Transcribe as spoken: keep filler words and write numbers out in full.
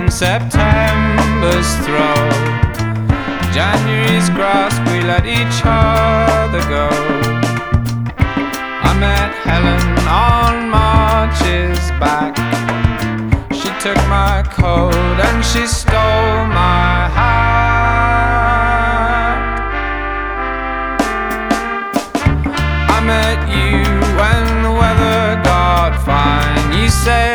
in September's throw. January's grasp, we let each other go. I met Helen on March's back. She took my coat and she stole my hat. I met you when the weather got fine. You said